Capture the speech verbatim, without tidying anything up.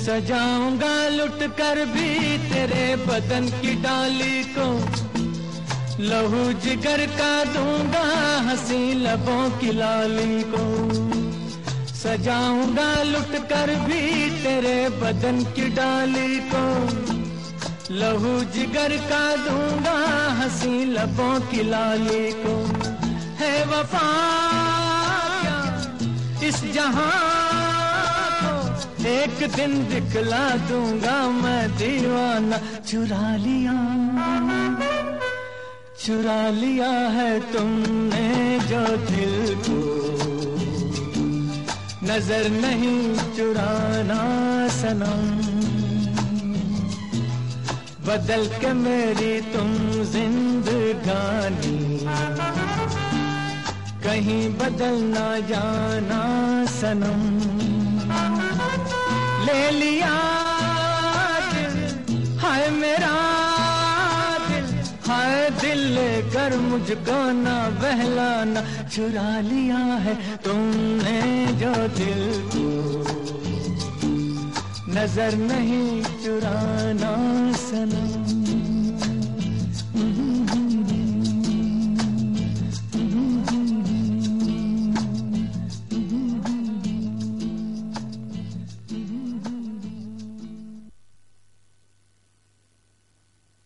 सजाऊंगा लुट कर भी तेरे बदन की डाली को, लहू जिगर का दूंगा हंसी लबों की लाली को। सजाऊंगा लुट कर भी तेरे बदन की डाली को, लहू जिगर का दूंगा हंसी लबों की लाली को। है वफा क्या इस जहां को, एक दिन दिखला दूंगा मैं दीवाना। चुरा लिया चुरा लिया है तुमने जो दिल को, नजर नहीं चुराना सनम। बदल के मेरी तुम जिंदगानी, कहीं बदल ना जाना सनम। ले लिया दिल हाय मेरा दिल, हाय दिल लेकर मुझको ना बहलाना। चुरा लिया है तुमने जो दिल को, नजर नहीं चुराना सनम।